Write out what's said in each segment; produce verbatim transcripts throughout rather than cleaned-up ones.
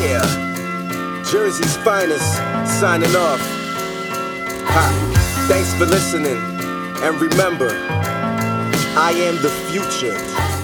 Yeah, Jersey's finest, signing off. Ha, thanks for listening, and remember, I am the future.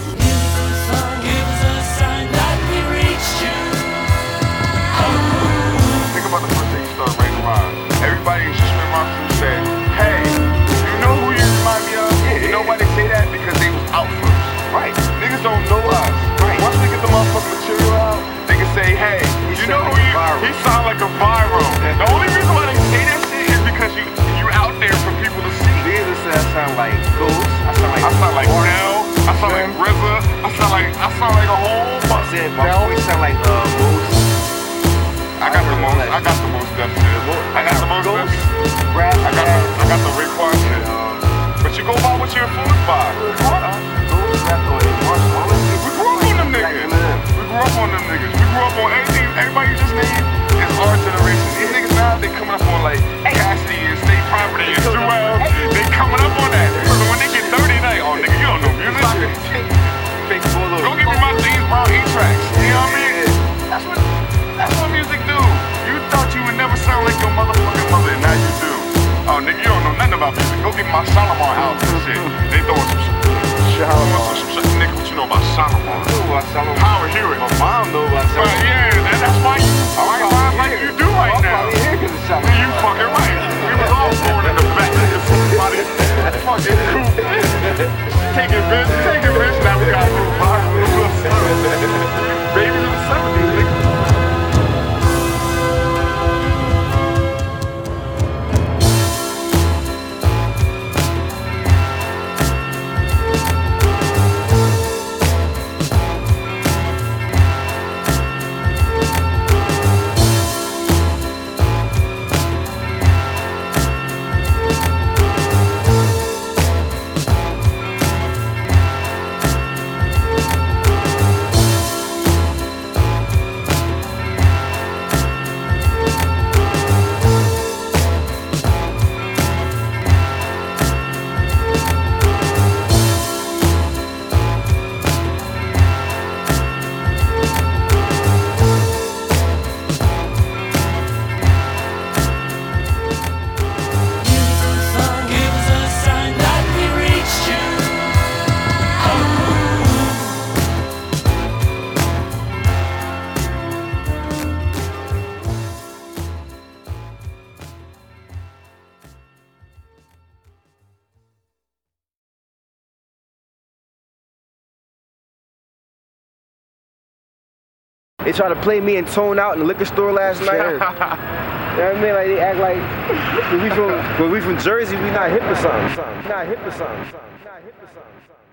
Think about the first thing you start writing rhymes. Everybody in Spin Rhymes said, hey, you know who you remind me of? Yeah, you know why they say that? Because they was out first. Right. Niggas don't know us. Right. Once we get the motherfucking material out, they can say, hey, he you know who like you, he sound like a viral. The only reason why they say that shit is because you you out there for people to see. They either say I sound like Ghost, I sound like I sound like Nell, I sound like R Z A, I sound like I sound like a whole bunch. I said my voice sound like uh Moose. I got the most I got the most depth shit. I got the most depth. Rap, I got the I got the Raekwon shit. But you go by what you're influenced by. Ghost, rap, or Marshall. We grew up on them niggas. We grew up on them niggas. We grew up on everything. Everybody you just named is our generation. These niggas now, they coming up on like Cassidy and State Property and Jewel. They coming up on that. So when they get thirty, they like, oh nigga, you don't know music. Don't give me my James Brown E-tracks. You know what I mean? That's what that's what music do. You thought you would never sound like your motherfucking mother, and now you do. Oh nigga, you don't know nothing about music. Go get my Solomon album and shit. They throwing some shit. Some shit. Nigga, what you know about Solomon? I know about Solomon. Power Hewitt. My mom know about Solomon. But yeah, that, that's why you write rhymes like you do right I'm now. probably here because of Solomon. You fucking right. We was all born in the back of somebody fucking cool. Take it, bitch. Take it, bitch. Now we gotta move on. Babies in the seventies, nigga. They tried to play me and Tone out in the liquor store last night. You know what I mean? Like they act like when we from when we from Jersey, we not hip or something. Not hip or something. Not hip or something.